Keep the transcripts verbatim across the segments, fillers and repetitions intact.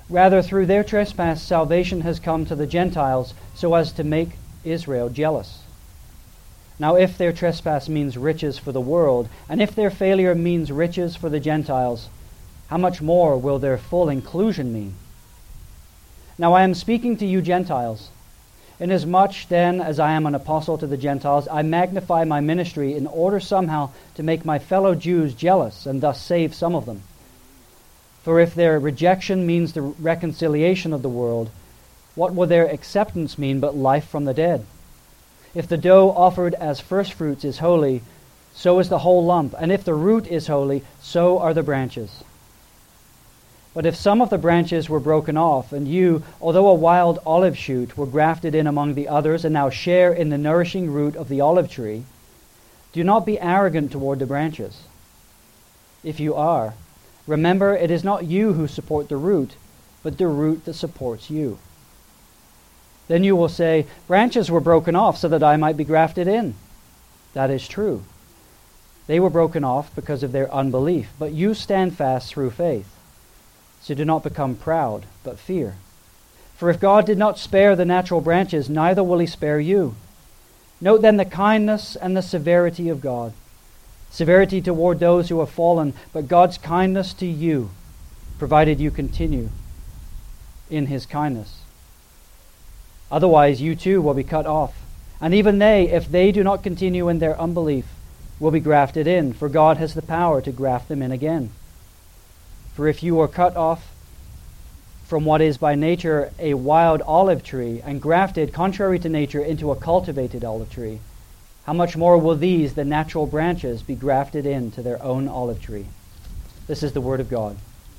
Rather, through their trespass, salvation has come to the Gentiles so as to make Israel jealous. Now, if their trespass means riches for the world, and if their failure means riches for the Gentiles, how much more will their full inclusion mean? Now I am speaking to you Gentiles. Inasmuch then as I am an apostle to the Gentiles, I magnify my ministry in order somehow to make my fellow Jews jealous and thus save some of them. For if their rejection means the reconciliation of the world, what will their acceptance mean but life from the dead? If the dough offered as firstfruits is holy, so is the whole lump, and if the root is holy, so are the branches. But if some of the branches were broken off, and you, although a wild olive shoot, were grafted in among the others, and now share in the nourishing root of the olive tree, do not be arrogant toward the branches. If you are, remember it is not you who support the root, but the root that supports you. Then you will say, branches were broken off so that I might be grafted in. That is true. They were broken off because of their unbelief, but you stand fast through faith. So do not become proud, but fear. For if God did not spare the natural branches, neither will he spare you. Note then the kindness and the severity of God. Severity toward those who have fallen, but God's kindness to you, provided you continue in his kindness. Otherwise you too will be cut off. And even they, if they do not continue in their unbelief, will be grafted in, for God has the power to graft them in again. For if you are cut off from what is by nature a wild olive tree, and grafted contrary to nature into a cultivated olive tree, how much more will these, the natural branches, be grafted into their own olive tree? This is the word of God.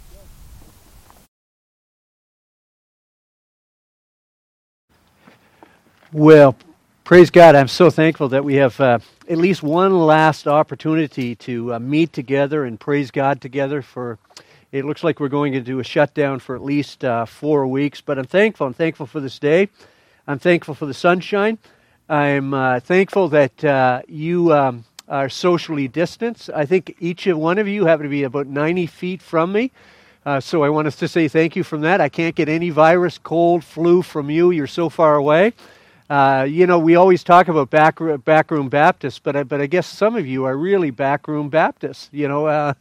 Well, praise God. I'm so thankful that we have uh, at least one last opportunity to uh, meet together and praise God together. For it looks like we're going to do a shutdown for at least uh, four weeks, but I'm thankful. I'm thankful for this day. I'm thankful for the sunshine. I'm uh, thankful that uh, you um, are socially distanced. I think each of one of you happen to be about ninety feet from me. Uh, so I want us to say thank you from that. I can't get any virus, cold, flu from you. You're so far away. Uh, you know, we always talk about back, backroom Baptists, but I, but I guess some of you are really backroom Baptists. You know, uh,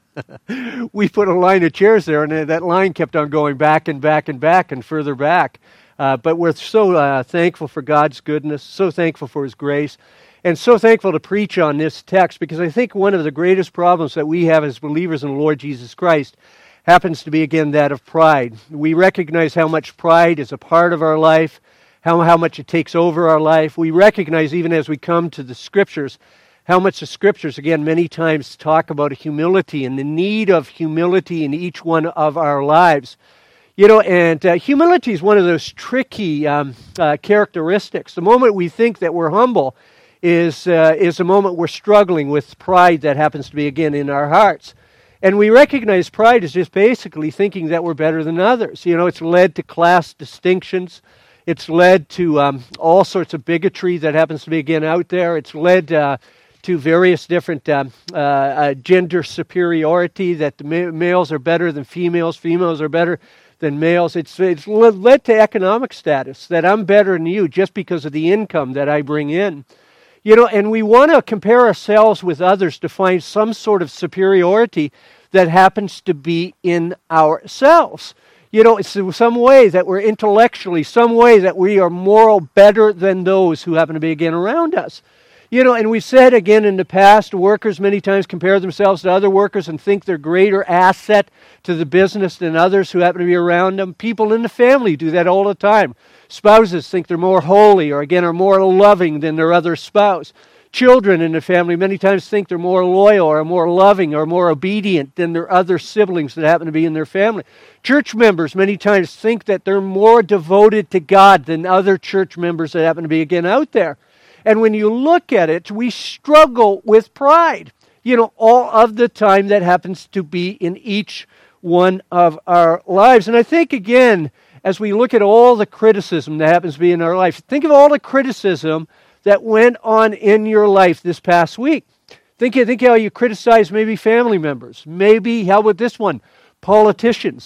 we put a line of chairs there, and that line kept on going back and back and back and further back. Uh, but we're so uh, thankful for God's goodness, so thankful for His grace, and so thankful to preach on this text, because I think one of the greatest problems that we have as believers in the Lord Jesus Christ happens to be, again, that of pride. We recognize how much pride is a part of our life, how, how much it takes over our life. We recognize, even as we come to the Scriptures, how much the Scriptures, again, many times talk about humility and the need of humility in each one of our lives. You know, and uh, humility is one of those tricky um, uh, characteristics. The moment we think that we're humble is, uh, is the moment we're struggling with pride that happens to be, again, in our hearts. And we recognize pride is just basically thinking that we're better than others. You know, it's led to class distinctions. It's led to um, all sorts of bigotry that happens to be, again, out there. It's led uh, to various different um, uh, uh, gender superiority, that the ma- males are better than females, females are better than males. It's, it's led to economic status, that I'm better than you just because of the income that I bring in. You know, and we want to compare ourselves with others to find some sort of superiority that happens to be in ourselves. You know, it's some way that we're intellectually, some way that we are moral better than those who happen to be, again, around us. You know, and we said, again, in the past, workers many times compare themselves to other workers and think they're greater asset to the business than others who happen to be around them. People in the family do that all the time. Spouses think they're more holy or, again, are more loving than their other spouse. Children in the family many times think they're more loyal or more loving or more obedient than their other siblings that happen to be in their family. Church members many times think that they're more devoted to God than other church members that happen to be, again, out there. And when you look at it, we struggle with pride. You know, all of the time that happens to be in each one of our lives. And I think, again, as we look at all the criticism that happens to be in our life, think of all the criticism that went on in your life this past week. Think, think how you criticize maybe family members. Maybe, how about this one? Politicians.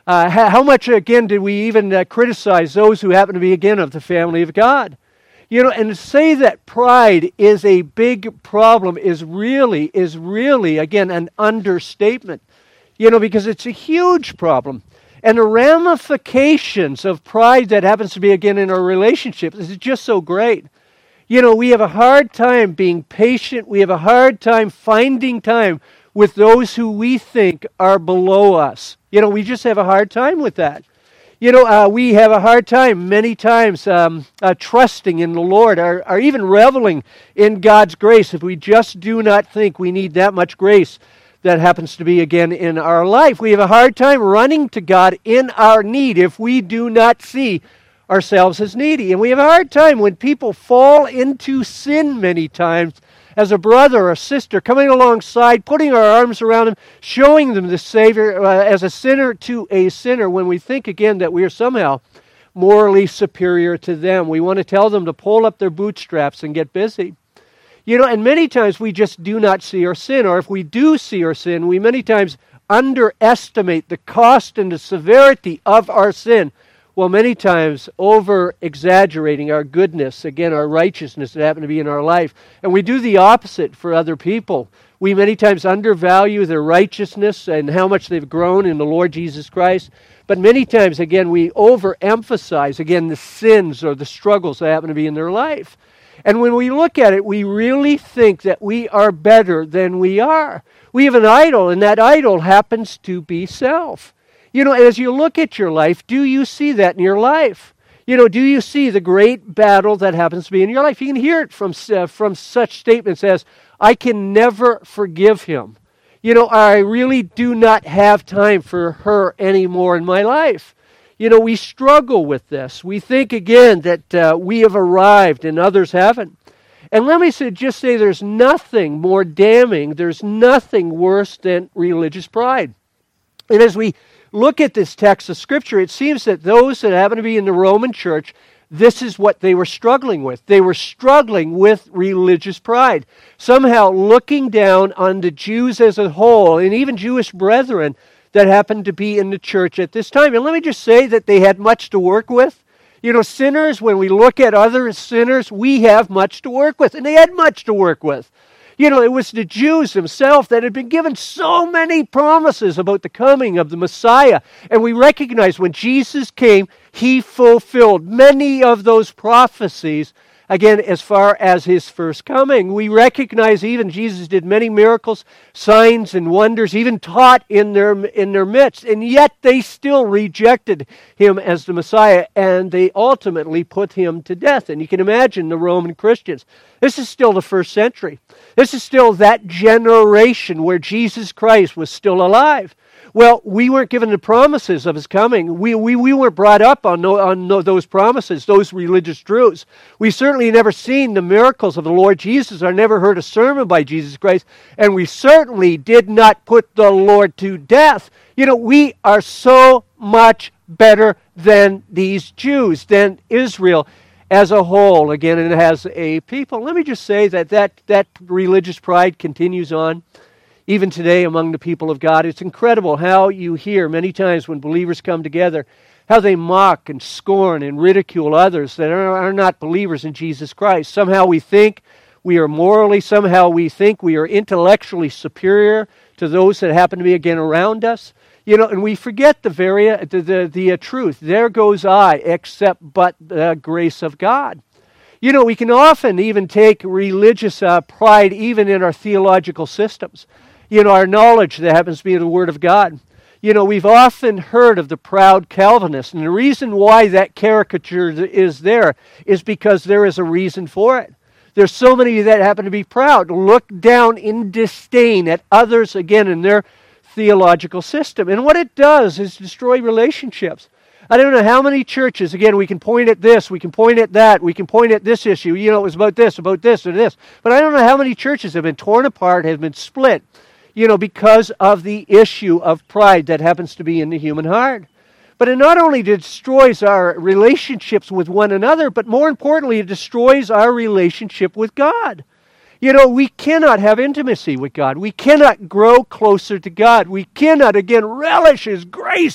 Uh, how, how much, again, did we even uh, criticize those who happen to be, again, of the family of God? You know, and to say that pride is a big problem is really, is really, again, an understatement. You know, because it's a huge problem. And the ramifications of pride that happens to be, again, in our relationships is just so great. You know, we have a hard time being patient. We have a hard time finding time with those who we think are below us. You know, we just have a hard time with that. You know, uh, we have a hard time many times um, uh, trusting in the Lord, or, or even reveling in God's grace if we just do not think we need that much grace that happens to be, again, in our life. We have a hard time running to God in our need if we do not see ourselves as needy. And we have a hard time when people fall into sin many times as a brother or a sister, coming alongside, putting our arms around them, showing them the Savior uh, as a sinner to a sinner, when we think, again, that we are somehow morally superior to them. We want to tell them to pull up their bootstraps and get busy. You know, and many times we just do not see our sin, or if we do see our sin, we many times underestimate the cost and the severity of our sin, while many times over-exaggerating our goodness, again, our righteousness that happen to be in our life. And we do the opposite for other people. We many times undervalue their righteousness and how much they've grown in the Lord Jesus Christ. But many times, again, we overemphasize, again, the sins or the struggles that happen to be in their life. And when we look at it, we really think that we are better than we are. We have an idol, and that idol happens to be self. You know, as you look at your life, do you see that in your life? You know, do you see the great battle that happens to be in your life? You can hear it from, uh, from such statements as, I can never forgive him. You know, I really do not have time for her anymore in my life. You know, we struggle with this. We think, again, that uh, we have arrived and others haven't. And let me say, just say there's nothing more damning, there's nothing worse than religious pride. And as we look at this text of Scripture, it seems that those that happen to be in the Roman church, this is what they were struggling with. They were struggling with religious pride. Somehow looking down on the Jews as a whole, and even Jewish brethren that happened to be in the church at this time. And let me just say that they had much to work with. You know, sinners, when we look at other sinners, we have much to work with. And they had much to work with. You know, it was the Jews themselves that had been given so many promises about the coming of the Messiah. And we recognize when Jesus came, he fulfilled many of those prophecies, again, as far as his first coming. We recognize even Jesus did many miracles, signs, and wonders, even taught in their, in their midst. And yet they still rejected him as the Messiah, and they ultimately put him to death. And you can imagine the Roman Christians. This is still the first century. This is still that generation where Jesus Christ was still alive. Well, we weren't given the promises of his coming. We we, we weren't brought up on, no, on no, those promises, those religious truths. We certainly never seen the miracles of the Lord Jesus, or never heard a sermon by Jesus Christ, and we certainly did not put the Lord to death. You know, we are so much better than these Jews, than Israel as a whole, again, and as a people. Let me just say that that, that religious pride continues on. Even today among the people of God, it's incredible how you hear many times when believers come together, how they mock and scorn and ridicule others that are, are not believers in Jesus Christ. Somehow we think we are morally, somehow we think we are intellectually superior to those that happen to be, again, around us. You know, and we forget the very uh, the, the, the uh, truth. There goes I, except but the grace of God. You know, we can often even take religious uh, pride even in our theological systems. You know, our knowledge that happens to be in the Word of God. You know, we've often heard of the proud Calvinist, and the reason why that caricature is there is because there is a reason for it. There's so many that happen to be proud, look down in disdain at others, again, in their theological system. And what it does is destroy relationships. I don't know how many churches, again, we can point at this, we can point at that, we can point at this issue, you know, it was about this, about this, or this. But I don't know how many churches have been torn apart, have been split, you know, because of the issue of pride that happens to be in the human heart. But it not only destroys our relationships with one another, but more importantly, it destroys our relationship with God. You know, we cannot have intimacy with God. We cannot grow closer to God. We cannot, again, relish his grace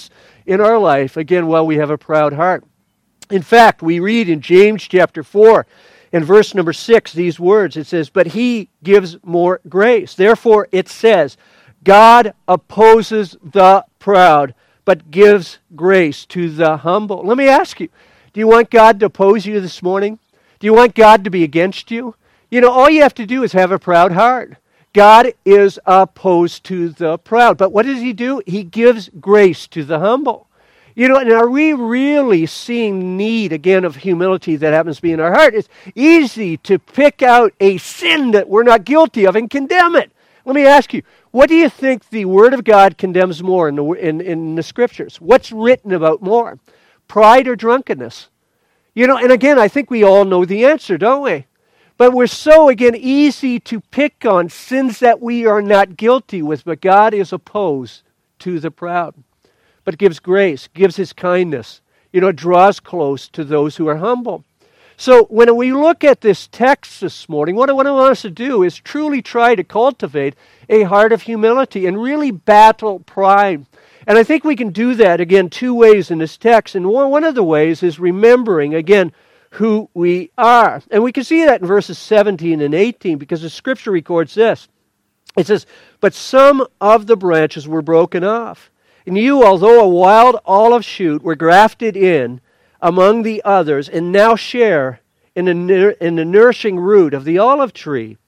in our life, again, while we have a proud heart. In fact, we read in James chapter four, in verse number six, these words. It says, "But he gives more grace." Therefore, it says, "God opposes the proud, but gives grace to the humble." Let me ask you, do you want God to oppose you this morning? Do you want God to be against you? You know, all you have to do is have a proud heart. God is opposed to the proud. But what does he do? He gives grace to the humble. You know, and are we really seeing need, again, of humility that happens to be in our heart? It's easy to pick out a sin that we're not guilty of and condemn it. Let me ask you, what do you think the Word of God condemns more in the, in, in the Scriptures? What's written about more? Pride or drunkenness? You know, and again, I think we all know the answer, don't we? But we're so, again, easy to pick on sins that we are not guilty with, but God is opposed to the proud, but gives grace, gives his kindness, you know, draws close to those who are humble. So when we look at this text this morning, what I, what I want us to do is truly try to cultivate a heart of humility and really battle pride. And I think we can do that, again, two ways in this text. And one, one of the ways is remembering, again, who we are. And we can see that in verses seventeen and eighteen because the Scripture records this. It says, "But some of the branches were broken off. And you, although a wild olive shoot, were grafted in among the others, and now share in the, in the nourishing root of the olive tree.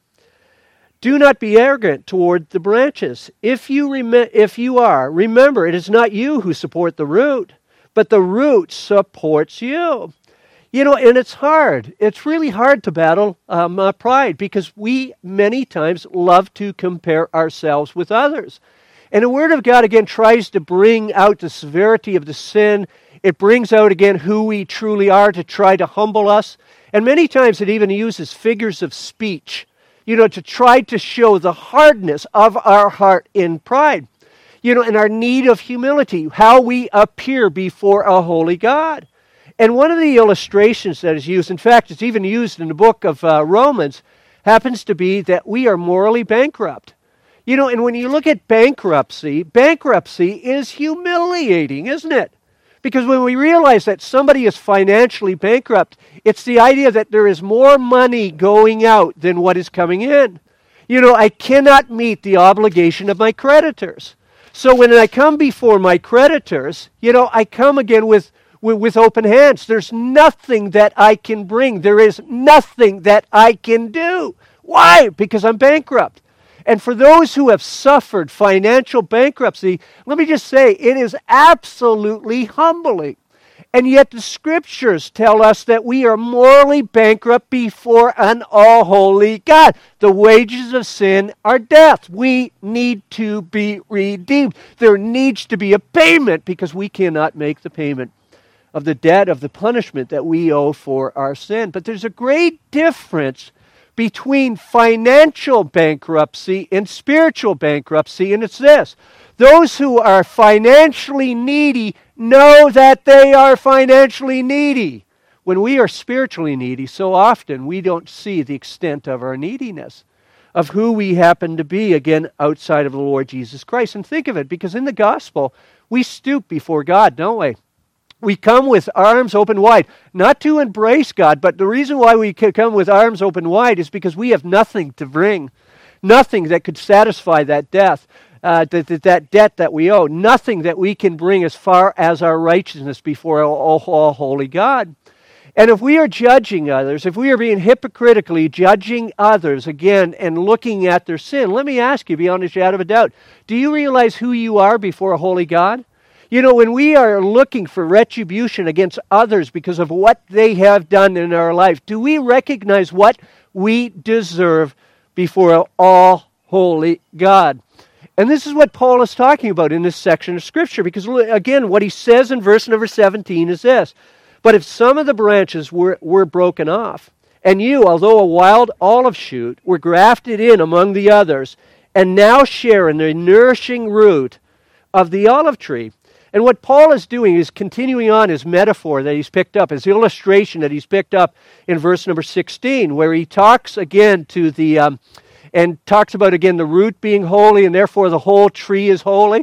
Do not be arrogant toward the branches. If you, rem- if you are, remember, it is not you who support the root, but the root supports you." You know, and it's hard. It's really hard to battle um, uh, pride because we many times love to compare ourselves with others. And the Word of God, again, tries to bring out the severity of the sin. It brings out, again, who we truly are to try to humble us. And many times it even uses figures of speech, you know, to try to show the hardness of our heart in pride, you know, and our need of humility, how we appear before a holy God. And one of the illustrations that is used, in fact, it's even used in the book of uh, Romans, happens to be that we are morally bankrupt. You know, and when you look at bankruptcy, bankruptcy is humiliating, isn't it? Because when we realize that somebody is financially bankrupt, it's the idea that there is more money going out than what is coming in. You know, I cannot meet the obligation of my creditors. So when I come before my creditors, you know, I come again with with open hands. There's nothing that I can bring. There is nothing that I can do. Why? Because I'm bankrupt. And for those who have suffered financial bankruptcy, let me just say, it is absolutely humbling. And yet the Scriptures tell us that we are morally bankrupt before an all-holy God. The wages of sin are death. We need to be redeemed. There needs to be a payment because we cannot make the payment of the debt of the punishment that we owe for our sin. But there's a great difference between financial bankruptcy and spiritual bankruptcy, and it's this. Those who are financially needy know that they are financially needy. When we are spiritually needy, so often we don't see the extent of our neediness, of who we happen to be, again, outside of the Lord Jesus Christ. And think of it, because in the gospel, we stoop before God, don't we? We come with arms open wide, not to embrace God, but the reason why we come with arms open wide is because we have nothing to bring, nothing that could satisfy that death, uh, that, that, that debt that we owe, nothing that we can bring as far as our righteousness before all, all holy God. And if we are judging others, if we are being hypocritically judging others, again, and looking at their sin, let me ask you, beyond a shadow of a doubt, do you realize who you are before a holy God? You know, when we are looking for retribution against others because of what they have done in our life, do we recognize what we deserve before an all-holy God? And this is what Paul is talking about in this section of Scripture, because, again, what he says in verse number seventeen is this: "But if some of the branches were, were broken off, and you, although a wild olive shoot, were grafted in among the others, and now share in the nourishing root of the olive tree." And what Paul is doing is continuing on his metaphor that he's picked up, his illustration that he's picked up in verse number sixteen, where he talks again to the, um, and talks about again the root being holy, and therefore the whole tree is holy.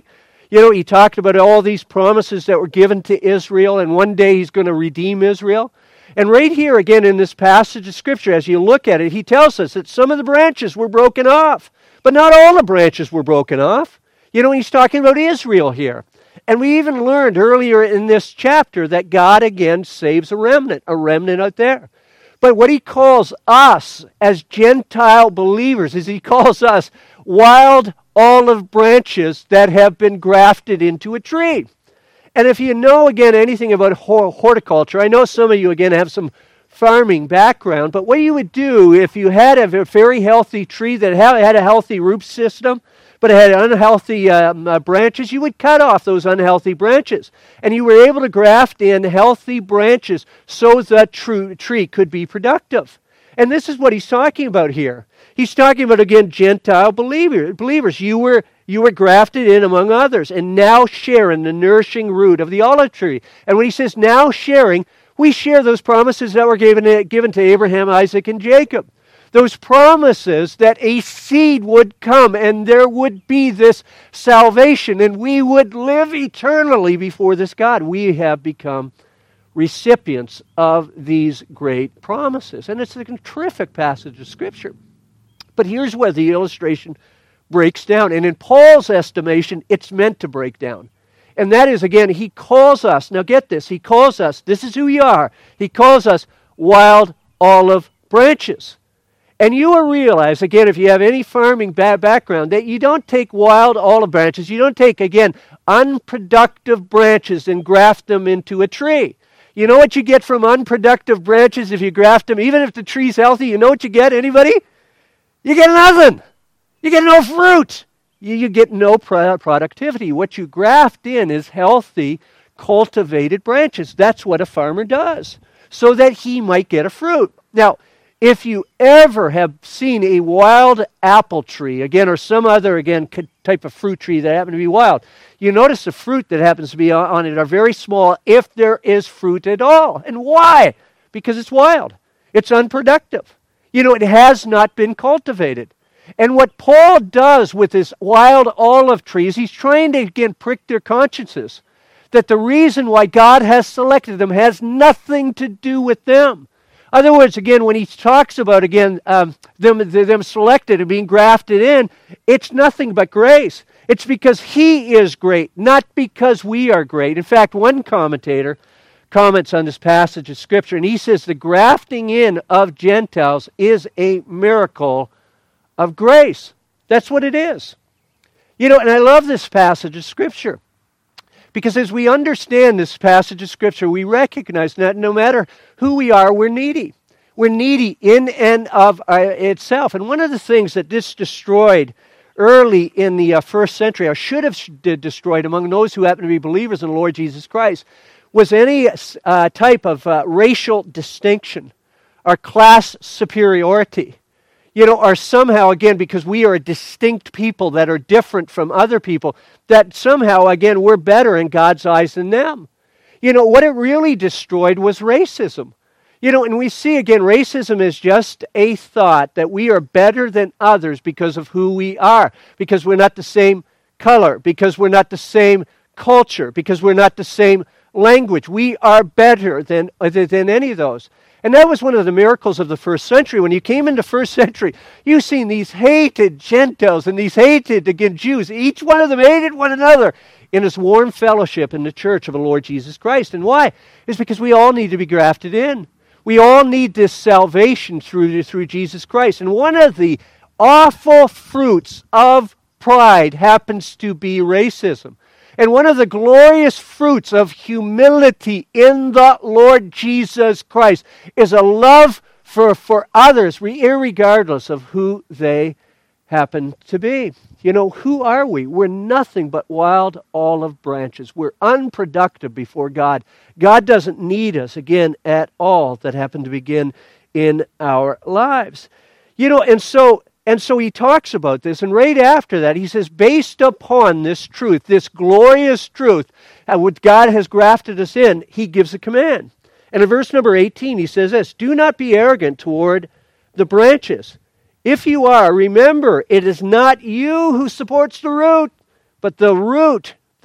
You know, he talked about all these promises that were given to Israel, and one day he's going to redeem Israel. And right here, again, in this passage of Scripture, as you look at it, he tells us that some of the branches were broken off, but not all the branches were broken off. You know, he's talking about Israel here. And we even learned earlier in this chapter that God again saves a remnant, a remnant out there. But what he calls us as Gentile believers is he calls us wild olive branches that have been grafted into a tree. And if you know, again, anything about horticulture, I know some of you, again, have some farming background, but what you would do if you had a very healthy tree that had a healthy root system, but it had unhealthy um, uh, branches, you would cut off those unhealthy branches. And you were able to graft in healthy branches so that true tree could be productive. And this is what he's talking about here. He's talking about, again, Gentile believer, believers. You were, you were grafted in among others and now share in the nourishing root of the olive tree. And when he says now sharing, we share those promises that were given, given to Abraham, Isaac, and Jacob. Those promises that a seed would come and there would be this salvation and we would live eternally before this God. We have become recipients of these great promises. And it's a terrific passage of Scripture. But here's where the illustration breaks down. And in Paul's estimation, it's meant to break down. And that is, again, he calls us, now get this, he calls us, this is who we are, he calls us wild olive branches. And you will realize, again, if you have any farming ba- background, that you don't take wild olive branches, you don't take, again, unproductive branches and graft them into a tree. You know what you get from unproductive branches if you graft them? Even if the tree's healthy, you know what you get? Anybody? You get nothing. You get no fruit. You, you get no pro- productivity. What you graft in is healthy, cultivated branches. That's what a farmer does, so that he might get a fruit. Now, if you ever have seen a wild apple tree, again, or some other, again, type of fruit tree that happen to be wild, you notice the fruit that happens to be on it are very small, if there is fruit at all. And why? Because it's wild. It's unproductive. You know, it has not been cultivated. And what Paul does with his wild olive trees, he's trying to, again, prick their consciences that the reason why God has selected them has nothing to do with them. In other words, again, when he talks about, again, um, them, them selected and being grafted in, it's nothing but grace. It's because he is great, not because we are great. In fact, one commentator comments on this passage of Scripture, and he says the grafting in of Gentiles is a miracle of grace. That's what it is. You know, and I love this passage of Scripture. Because as we understand this passage of Scripture, we recognize that no matter who we are, we're needy. We're needy in and of uh, itself. And one of the things that this destroyed early in the uh, first century, or should have destroyed among those who happen to be believers in the Lord Jesus Christ, was any uh, type of uh, racial distinction or class superiority. You know, or somehow, again, because we are a distinct people that are different from other people, that somehow, again, we're better in God's eyes than them. You know, what it really destroyed was racism. You know, and we see, again, racism is just a thought that we are better than others because of who we are, because we're not the same color, because we're not the same culture, because we're not the same language. We are better than, than any of those. And that was one of the miracles of the first century. When you came into first century, you've seen these hated Gentiles and these hated, again, Jews. Each one of them hated one another in this warm fellowship in the church of the Lord Jesus Christ. And why? It's because we all need to be grafted in. We all need this salvation through, through Jesus Christ. And one of the awful fruits of pride happens to be racism. And one of the glorious fruits of humility in the Lord Jesus Christ is a love for, for others, irregardless of who they happen to be. You know, who are we? We're nothing but wild olive branches. We're unproductive before God. God doesn't need us, again, at all that happen to begin in our lives. You know, and so... And so he talks about this, and right after that, he says, based upon this truth, this glorious truth, and what God has grafted us in, he gives a command. And in verse number eighteen, he says this, do not be arrogant toward the branches. If you are, remember, it is not you who supports the root, but the root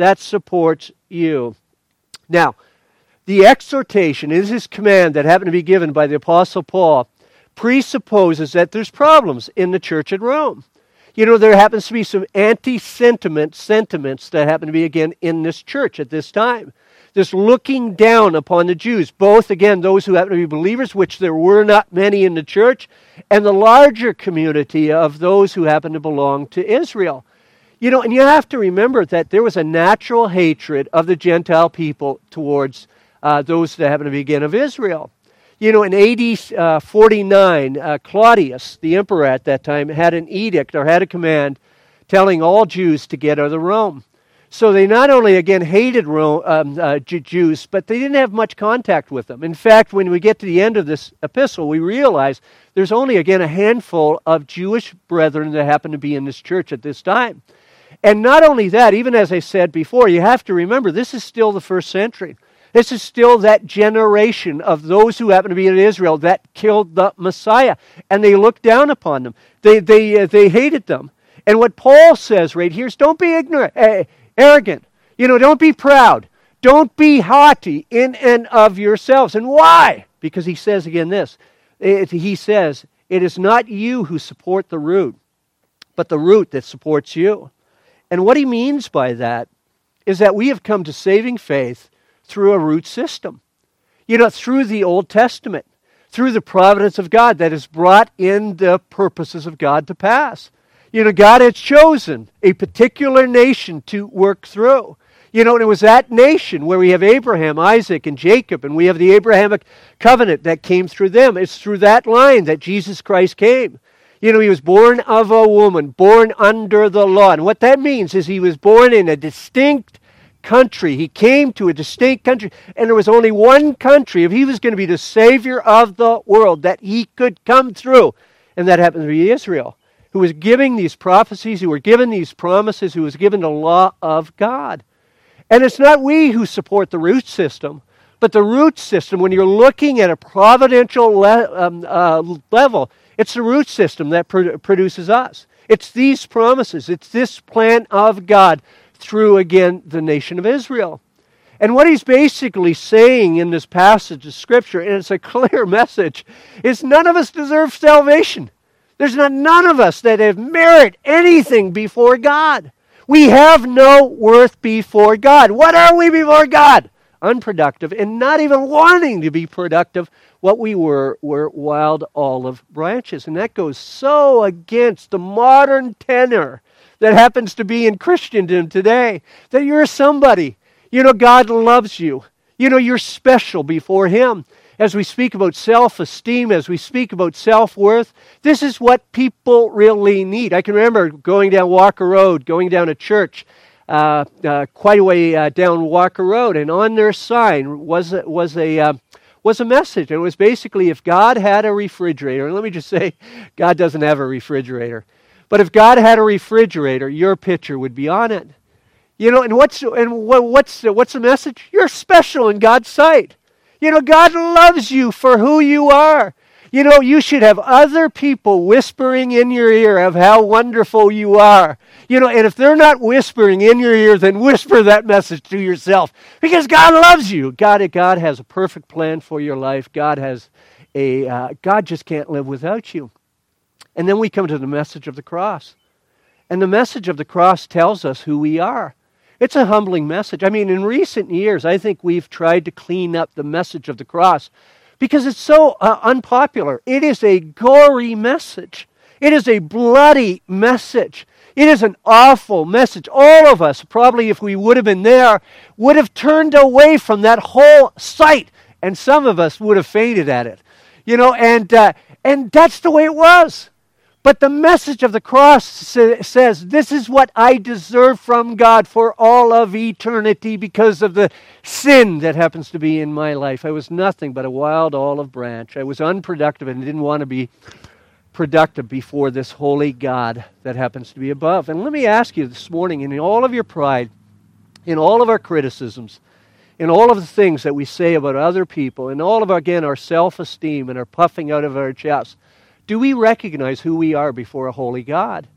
that supports you. Now, the exhortation is his command that happened to be given by the Apostle Paul presupposes that there's problems in the church at Rome. You know, there happens to be some anti-sentiment sentiments that happen to be, again, in this church at this time. This looking down upon the Jews, both, again, those who happen to be believers, which there were not many in the church, and the larger community of those who happen to belong to Israel. You know, and you have to remember that there was a natural hatred of the Gentile people towards uh, those that happen to be, again, of Israel. You know, in A D uh, forty-nine, uh, Claudius, the emperor at that time, had an edict or had a command telling all Jews to get out of Rome. So they not only, again, hated Rome, um, uh, Jews, but they didn't have much contact with them. In fact, when we get to the end of this epistle, we realize there's only, again, a handful of Jewish brethren that happen to be in this church at this time. And not only that, even as I said before, you have to remember, this is still the first century. This is still that generation of those who happen to be in Israel that killed the Messiah. And they looked down upon them. They they uh, they hated them. And what Paul says right here is don't be ignorant, uh, arrogant. You know, don't be proud. Don't be haughty in and of yourselves. And why? Because he says again this. It, he says, it is not you who support the root, but the root that supports you. And what he means by that is that we have come to saving faith through a root system. You know, through the Old Testament, through the providence of God that has brought in the purposes of God to pass. You know, God had chosen a particular nation to work through. You know, and it was that nation where we have Abraham, Isaac, and Jacob, and we have the Abrahamic covenant that came through them. It's through that line that Jesus Christ came. You know, he was born of a woman, born under the law. And what that means is he was born in a distinct country. He came to a distinct country, and there was only one country, if he was going to be the Savior of the world, that he could come through, and that happened to be Israel, who was giving these prophecies, who were given these promises, who was given the law of God. And it's not we who support the root system, but the root system, when you're looking at a providential le- um, uh, level, it's the root system that pro- produces us. It's these promises. It's this plan of God through, again, the nation of Israel. And what he's basically saying in this passage of Scripture, and it's a clear message, is none of us deserve salvation. There's not none of us that have merit anything before God. We have no worth before God. What are we before God? Unproductive, and not even wanting to be productive. What we were were wild olive branches. And that goes so against the modern tenor that happens to be in Christendom today, that you're somebody. You know, God loves you. You know, you're special before Him. As we speak about self-esteem, as we speak about self-worth, this is what people really need. I can remember going down Walker Road, going down a church, uh, uh, quite a way uh, down Walker Road, and on their sign was a, was a uh, was a message. And it was basically, if God had a refrigerator, and let me just say, God doesn't have a refrigerator. But if God had a refrigerator, your picture would be on it. You know, and what's and what, what's what's the message? You're special in God's sight. You know, God loves you for who you are. You know, you should have other people whispering in your ear of how wonderful you are. You know, and if they're not whispering in your ear, then whisper that message to yourself. Because God loves you. God, God has a perfect plan for your life. God has a uh, God just can't live without you. And then we come to the message of the cross. And the message of the cross tells us who we are. It's a humbling message. I mean, in recent years, I think we've tried to clean up the message of the cross because it's so uh, unpopular. It is a gory message. It is a bloody message. It is an awful message. All of us, probably if we would have been there, would have turned away from that whole sight. And some of us would have fainted at it. You know, and uh, and that's the way it was. But the message of the cross sa- says, this is what I deserve from God for all of eternity because of the sin that happens to be in my life. I was nothing but a wild olive branch. I was unproductive and didn't want to be productive before this holy God that happens to be above. And let me ask you this morning, in all of your pride, in all of our criticisms, in all of the things that we say about other people, in all of, again, our self-esteem and our puffing out of our chests, do we recognize who we are before a holy God?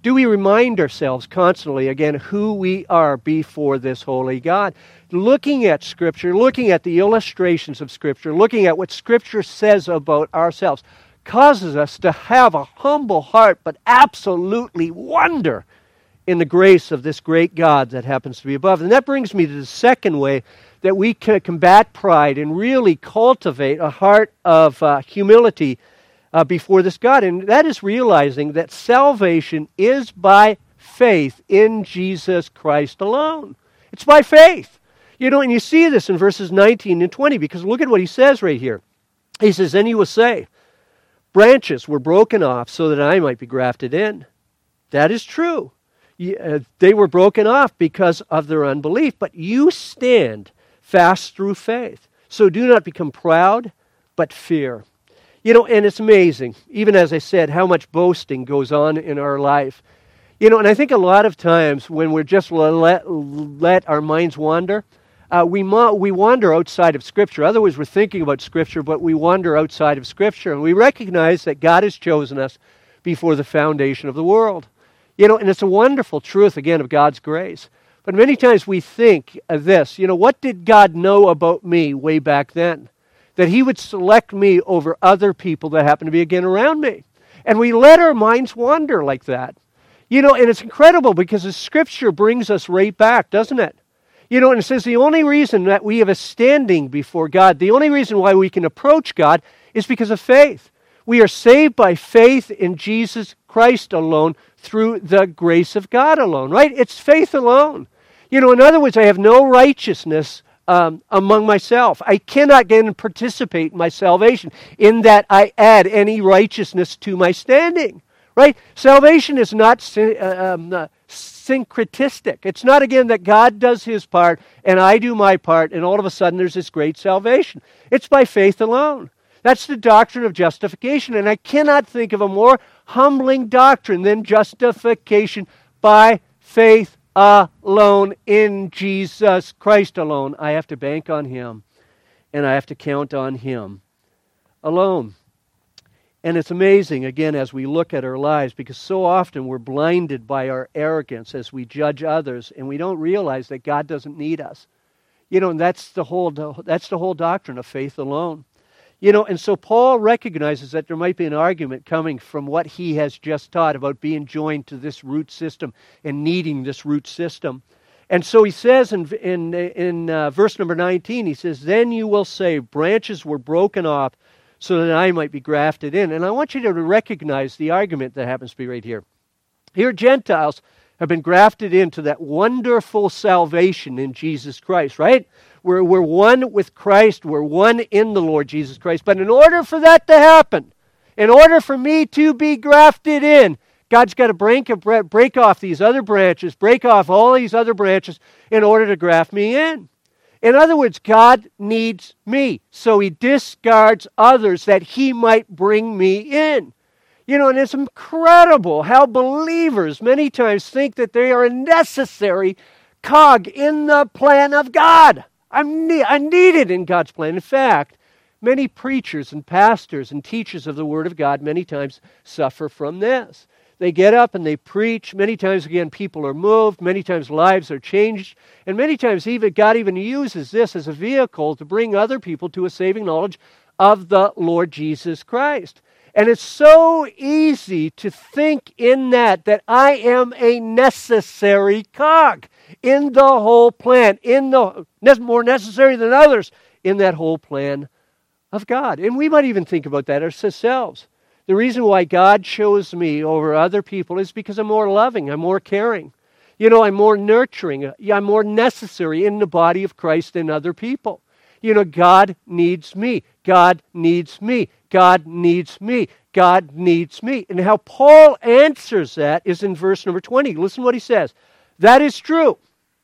Do we remind ourselves constantly, again, who we are before this holy God? Looking at Scripture, looking at the illustrations of Scripture, looking at what Scripture says about ourselves, causes us to have a humble heart, but absolutely wonder in the grace of this great God that happens to be above. And that brings me to the second way that we can combat pride and really cultivate a heart of uh, humility uh, before this God. And that is realizing that salvation is by faith in Jesus Christ alone. It's by faith. You know, and you see this in verses nineteen and twenty, because look at what he says right here. He says, "Then you will say, branches were broken off so that I might be grafted in." That is true. They were broken off because of their unbelief, but you stand fast through faith. So do not become proud, but fear. You know, and it's amazing, even as I said, how much boasting goes on in our life. You know, and I think a lot of times when we're just let, let our minds wander, uh, we, mo- we wander outside of Scripture. Otherwise, we're thinking about Scripture, but we wander outside of Scripture. And we recognize that God has chosen us before the foundation of the world. You know, and it's a wonderful truth, again, of God's grace. But many times we think of this, you know, what did God know about me way back then? That He would select me over other people that happen to be, again, around me. And we let our minds wander like that. You know, and it's incredible because the Scripture brings us right back, doesn't it? You know, and it says the only reason that we have a standing before God, the only reason why we can approach God is because of faith. We are saved by faith in Jesus Christ alone through the grace of God alone, right? It's faith alone. You know, in other words, I have no righteousness um, among myself. I cannot get and participate in my salvation in that I add any righteousness to my standing, right? Salvation is not uh, um, uh, syncretistic. It's not, again, that God does His part and I do my part and all of a sudden there's this great salvation. It's by faith alone. That's the doctrine of justification, and I cannot think of a more humbling doctrine than justification by faith alone in Jesus Christ alone. I have to bank on Him, and I have to count on Him alone. And it's amazing, again, as we look at our lives, because so often we're blinded by our arrogance as we judge others, and we don't realize that God doesn't need us. You know, and that's the whole, that's the whole doctrine of faith alone. You know, and so Paul recognizes that there might be an argument coming from what he has just taught about being joined to this root system and needing this root system. And so he says in in, in uh, verse number nineteen, he says, "Then you will say, branches were broken off so that I might be grafted in." And I want you to recognize the argument that happens to be right here. Here, Gentiles have been grafted into that wonderful salvation in Jesus Christ, right? We're, we're one with Christ. We're one in the Lord Jesus Christ. But in order for that to happen, in order for me to be grafted in, God's got to break, break off these other branches, break off all these other branches in order to graft me in. In other words, God needs me. So He discards others that He might bring me in. You know, and it's incredible how believers many times think that they are a necessary cog in the plan of God. I'm, ne- I'm needed in God's plan. In fact, many preachers and pastors and teachers of the Word of God many times suffer from this. They get up and they preach. Many times, again, people are moved. Many times lives are changed. And many times even God even uses this as a vehicle to bring other people to a saving knowledge of the Lord Jesus Christ. And it's so easy to think in that, that I am a necessary cog in the whole plan, in the more necessary than others in that whole plan of God. And we might even think about that ourselves. The reason why God chose me over other people is because I'm more loving, I'm more caring. You know, I'm more nurturing, I'm more necessary in the body of Christ than other people. You know, God needs me. God needs me. God needs me. God needs me. And how Paul answers that is in verse number twenty. Listen to what he says. That is true.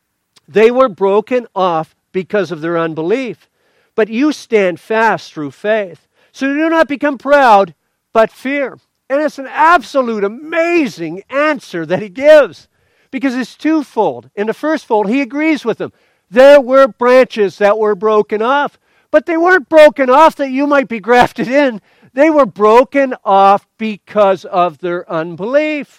They were broken off because of their unbelief, but you stand fast through faith. So do not become proud, but fear. And it's an absolute amazing answer that he gives, because it's twofold. In the first fold, he agrees with them. There were branches that were broken off, but they weren't broken off that you might be grafted in. They were broken off because of their unbelief.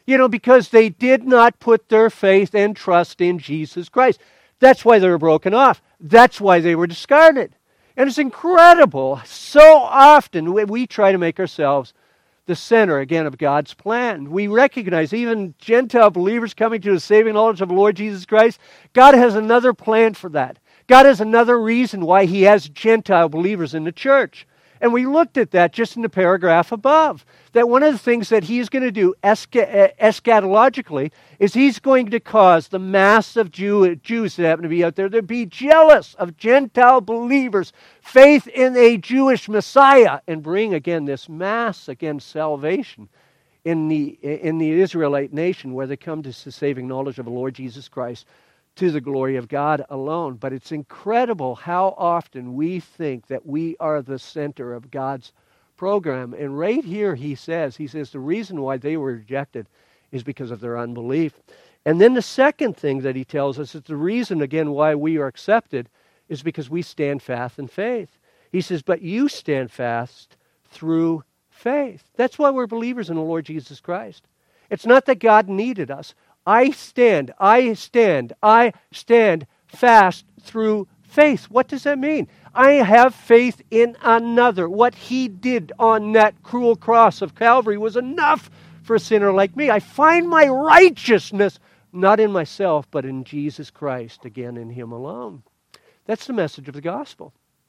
You know, because they did not put their faith and trust in Jesus Christ. That's why they were broken off. That's why they were discarded. And it's incredible. So often we, we try to make ourselves the center, again, of God's plan. We recognize even Gentile believers coming to the saving knowledge of the Lord Jesus Christ, God has another plan for that. God has another reason why He has Gentile believers in the church. And we looked at that just in the paragraph above. That one of the things that He is going to do eschatologically is He's going to cause the mass of Jew, Jews that happen to be out there to be jealous of Gentile believers' faith in a Jewish Messiah and bring again this mass against salvation in the, in the Israelite nation where they come to the saving knowledge of the Lord Jesus Christ to the glory of God alone. But it's incredible how often we think that we are the center of God's program. And right here he says, he says the reason why they were rejected is because of their unbelief. And then the second thing that he tells us is the reason, again, why we are accepted is because we stand fast in faith. He says, but you stand fast through faith. That's why we're believers in the Lord Jesus Christ. It's not that God needed us. I stand, I stand, I stand fast through faith. What does that mean? I have faith in another. What He did on that cruel cross of Calvary was enough for a sinner like me. I find my righteousness not in myself, but in Jesus Christ, again, in Him alone. That's the message of the gospel.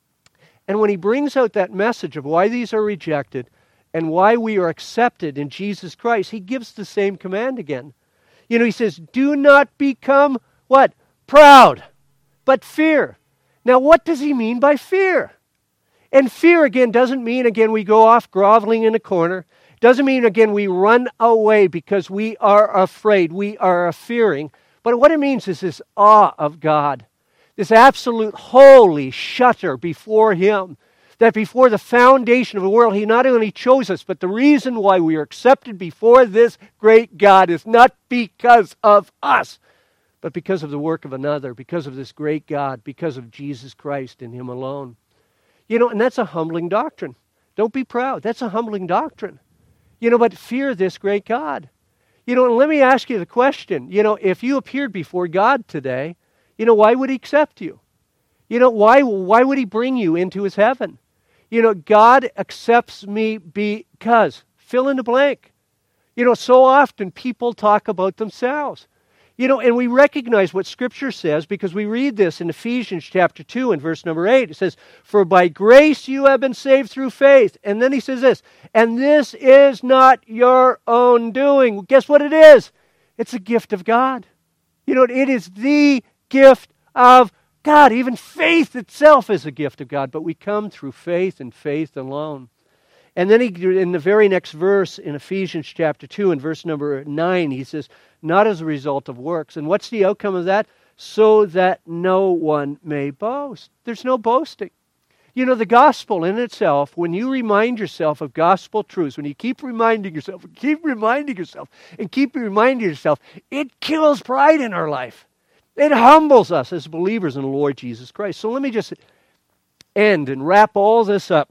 And when he brings out that message of why these are rejected and why we are accepted in Jesus Christ, he gives the same command again. You know, he says, do not become, what? Proud, but fear. Now, what does he mean by fear? And fear, again, doesn't mean, again, we go off groveling in a corner. Doesn't mean, again, we run away because we are afraid, we are fearing. But what it means is this awe of God, this absolute holy shudder before Him, that before the foundation of the world, He not only chose us, but the reason why we are accepted before this great God is not because of us, but because of the work of another, because of this great God, because of Jesus Christ and Him alone. You know, and that's a humbling doctrine. Don't be proud. That's a humbling doctrine. You know, but fear this great God. You know, and let me ask you the question. You know, if you appeared before God today, you know, why would He accept you? You know, why, why would He bring you into His heaven? You know, God accepts me because, fill in the blank. You know, so often people talk about themselves. You know, and we recognize what Scripture says because we read this in Ephesians chapter two and verse number eight. It says, for by grace you have been saved through faith. And then he says this, and this is not your own doing. Guess what it is? It's a gift of God. You know, it is the gift of God. Even faith itself is a gift of God, but we come through faith and faith alone. And then he, in the very next verse in Ephesians chapter two and verse number nine, he says, not as a result of works. And what's the outcome of that? So that no one may boast. There's no boasting. You know, the gospel in itself, when you remind yourself of gospel truths, when you keep reminding yourself, and keep reminding yourself, and keep reminding yourself, it kills pride in our life. It humbles us as believers in the Lord Jesus Christ. So let me just end and wrap all this up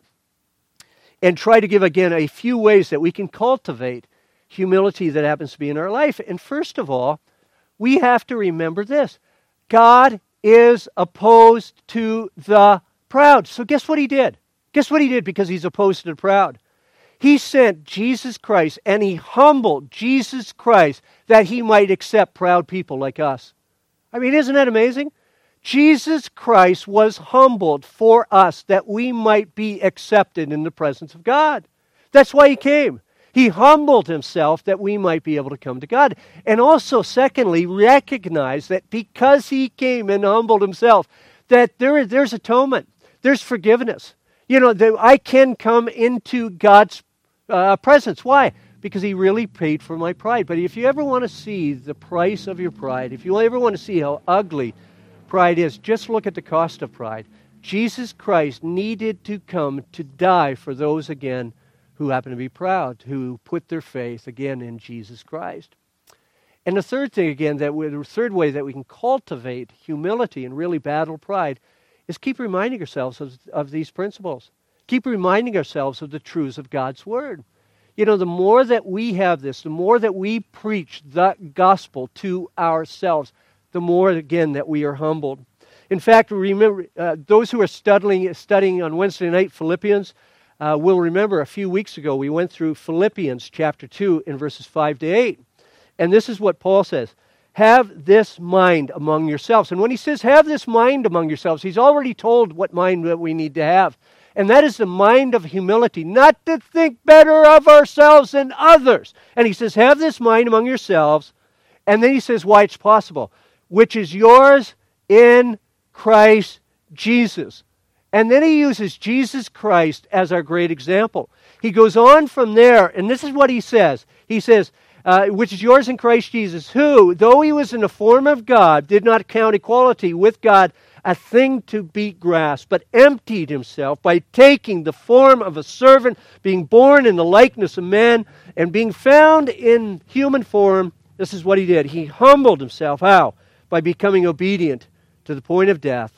and try to give again a few ways that we can cultivate humility that happens to be in our life. And first of all, we have to remember this. God is opposed to the proud. So guess what He did? Guess what He did because He's opposed to the proud? He sent Jesus Christ and He humbled Jesus Christ that He might accept proud people like us. I mean, isn't that amazing? Jesus Christ was humbled for us that we might be accepted in the presence of God. That's why He came. He humbled Himself that we might be able to come to God. And also, secondly, recognize that because He came and humbled Himself, that there, there's atonement. There's forgiveness. You know, that I can come into God's uh, presence. Why? Because He really paid for my pride. But if you ever want to see the price of your pride, if you ever want to see how ugly pride is, just look at the cost of pride. Jesus Christ needed to come to die for those, again, who happen to be proud, who put their faith, again, in Jesus Christ. And the third thing, again, that we, the third way that we can cultivate humility and really battle pride is keep reminding ourselves of, of these principles. Keep reminding ourselves of the truths of God's Word. You know, the more that we have this, the more that we preach the gospel to ourselves, the more, again, that we are humbled. In fact, remember, uh, those who are studying, studying on Wednesday night Philippians uh, will remember a few weeks ago we went through Philippians chapter two in verses five to eight. And this is what Paul says. Have this mind among yourselves. And when he says have this mind among yourselves, he's already told what mind that we need to have. And that is the mind of humility, not to think better of ourselves than others. And he says, have this mind among yourselves. And then he says why it's possible, which is yours in Christ Jesus. And then he uses Jesus Christ as our great example. He goes on from there, and this is what he says. He says, uh, which is yours in Christ Jesus, who, though he was in the form of God, did not count equality with God a thing to be grasped, but emptied himself by taking the form of a servant, being born in the likeness of man, and being found in human form. This is what he did. He humbled himself. How? By becoming obedient to the point of death,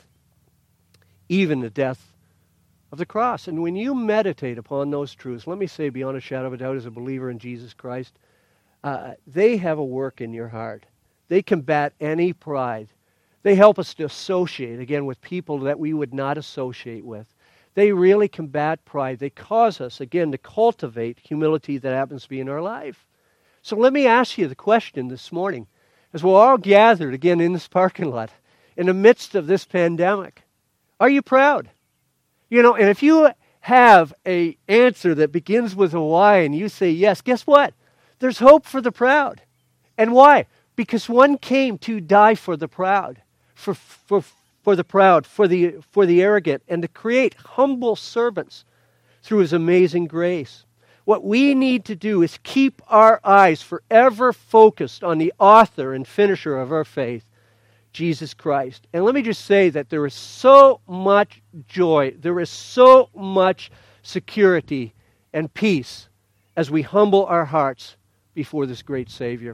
even the death of the cross. And when you meditate upon those truths, let me say beyond a shadow of a doubt as a believer in Jesus Christ, uh, they have a work in your heart. They combat any pride. They help us to associate, again, with people that we would not associate with. They really combat pride. They cause us, again, to cultivate humility that happens to be in our life. So let me ask you the question this morning, as we're all gathered again in this parking lot, in the midst of this pandemic. Are you proud? You know, and if you have an answer that begins with a Y and you say yes, guess what? There's hope for the proud. And why? Because one came to die for the proud, for, for, for the proud, for the, for the arrogant, and to create humble servants through his amazing grace. What we need to do is keep our eyes forever focused on the author and finisher of our faith, Jesus Christ. And let me just say that there is so much joy, there is so much security and peace as we humble our hearts before this great Savior.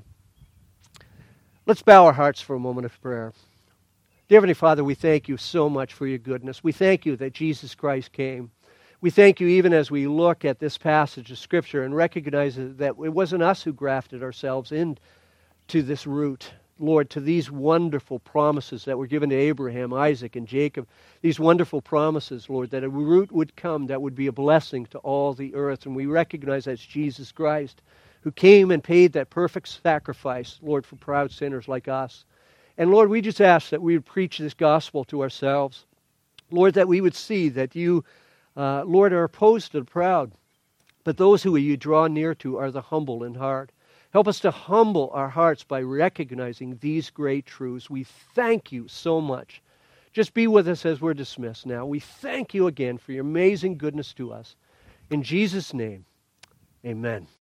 Let's bow our hearts for a moment of prayer. Dear Heavenly Father, we thank you so much for your goodness. We thank you that Jesus Christ came. We thank you even as we look at this passage of Scripture and recognize that it wasn't us who grafted ourselves into this root, Lord, to these wonderful promises that were given to Abraham, Isaac, and Jacob. These wonderful promises, Lord, that a root would come that would be a blessing to all the earth. And we recognize that's Jesus Christ, who came and paid that perfect sacrifice, Lord, for proud sinners like us. And Lord, we just ask that we would preach this gospel to ourselves. Lord, that we would see that you, uh, Lord, are opposed to the proud, but those who you draw near to are the humble in heart. Help us to humble our hearts by recognizing these great truths. We thank you so much. Just be with us as we're dismissed now. We thank you again for your amazing goodness to us. In Jesus' name, amen.